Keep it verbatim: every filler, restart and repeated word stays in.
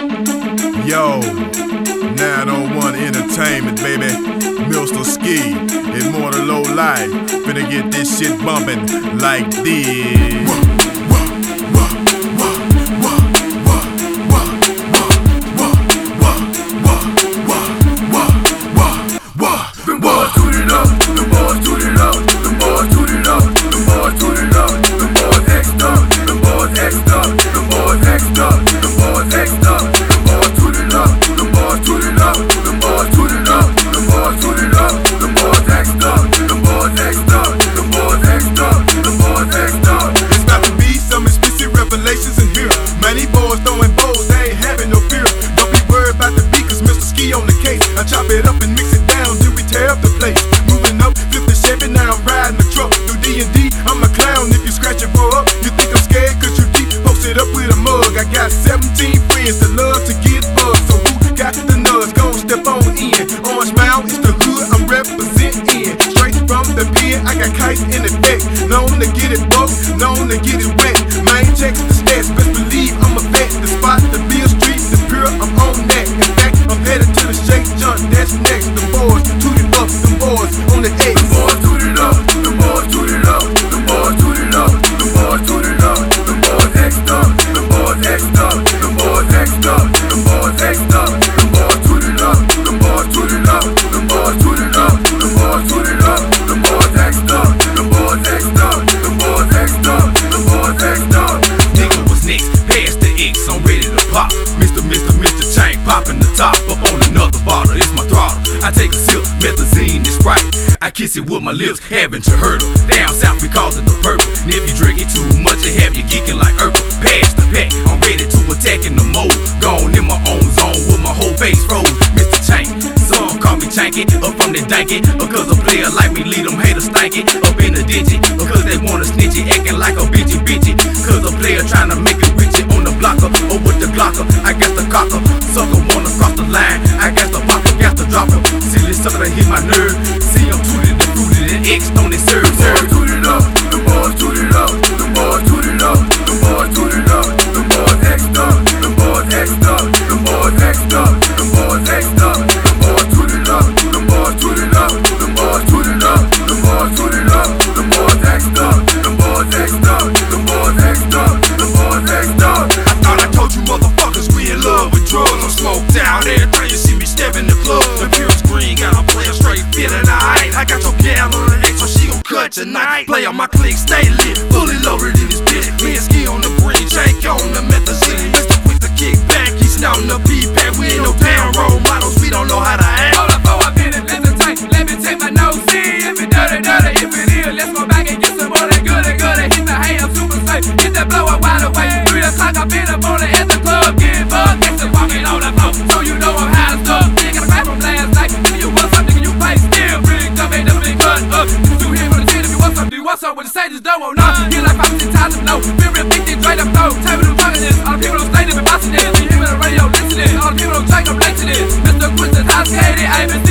Yo, nine oh one Entertainment, baby. Mister Ski, Immortal Low Life. Finna get this shit bumpin' like this. I chop it up and mix it down till we tear up the place. Moving up, flip the Chevy, now I'm riding the truck. Through D and D, I'm a clown. If you scratch it for up, you think I'm scared cause you keep posted up with a mug. I got seventeen friends that love to get bugged. So who got the nuts? Go step on in. Orange Mound is the hood I'm representing. Straight from the pen, I got kites in effect. Known to get it bugged, known to get it wet. Main checks the stats, best believe I'm a vet. The spot, the Beale Street, the Pure, I'm on that. In fact, I'm headed to the Shake Junk, that's next. The boys tooted up, the boys on the X. The boys tooted up, the boys tooted up, the boys tooted up, the boys tooted up, the boys X'd up, the boys X'd up, the boys X'd up, the boys X'd up, the boys tooted up, the boys tooted up, the boys tooted up, the boys tooted up, the boys X'd up, the boys X'd up, the boys X'd up, the boys X'd up. Nigga was next, past the X, I'm ready to pop. Mister Mister Mister Chain, popping the top up on another bottle, it's my throttle. I take a sip, methazine, it's right. I kiss it with my lips, haven't you heard her? Down south we call it the purple. And if you drink it too much, it have you geeking like Urkel. Pass the pack, I'm ready to attack in the mode. Gone in my own zone with my whole face froze. Mister Chain, some call me Chanky, up from the danky. Cause a player like me lead them haters stanky. Up in the digit, cause they wanna snitch it, acting like a bitchy bitchy. Cause a player trying to make it richy on the blocker or with the glocker. I got the cocker, sucker wanna cross the line. I got the popper, got the dropper. Silly sucker that hit my nerve. See I'm tooted and fruited and X on it serve. The boys tooted up, the boys tooted up, the boys tooted up, the boys tooted up, the boys X'd up, the boys X'd up, the boys X'd up, the boys X'd up, the boys tooted up, the boys tooted up, the boys tooted up, the boys tooted up, the boys X'd up, the boys X'd up, the boys X'd up, the boys X'd up. I thought I told you motherfuckers we in love with drugs. I'm smoked out every time you see me step in the club. The purest green got a player straight feeling alright. I got your gal on the X so she gon' cut tonight. Play on my click, stay lit, fully loaded in this bitch. Me and Ski on the bridge, Jake on the methazine. Mister Quick to kick back, he's snouting the P-Pack. We ain't no damn role models, we don't know how to act. Hold up, oh, I've been in Mister Tank, let me take my nose in. If it dirty, dirty, if it is, let's go back and get some more that good and good. Hit the hay, I'm super safe, get that blow up wide awake. Three o'clock, I've been up on it at the club, getting bugged, extra walking on the floor. So you know I'm high as fuck, nigga, got a rap from last night. If you want something, you pay, still rigged up, ain't never been cut up. If you here for the ten, if you want something, you want something, with the say just don't want none. Get like five, ten times as low, been real big, then straight up though. Tell me who's talking this, all the people don't stay there, been bossing this. You hear me on the radio, listening, all the people don't check, I'm late to this. Mister Quinton, high skating, I ain't been